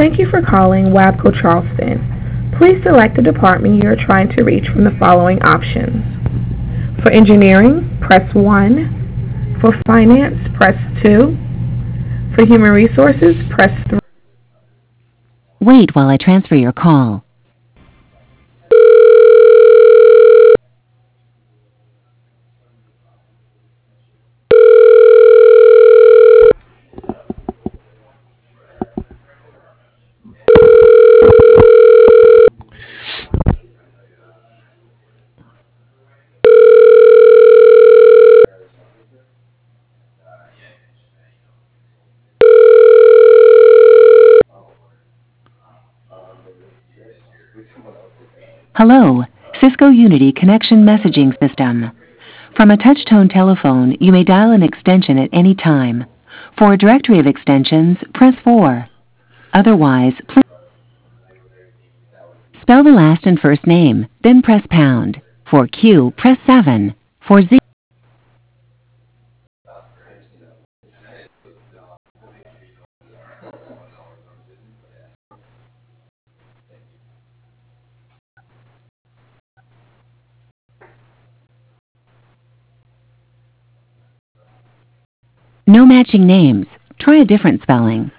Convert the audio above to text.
Thank you for calling WABCO Charleston. Please select the department you are trying to reach from the following options. For engineering, press 1. For finance, press 2. For human resources, press 3. Wait while I transfer your call. Hello, Cisco Unity Connection Messaging System. From a touch-tone telephone, you may dial an extension at any time. For a directory of extensions, press 4. Otherwise, please spell the last and first name, then press pound. For Q, press 7. For Z, no matching names. Try a different spelling.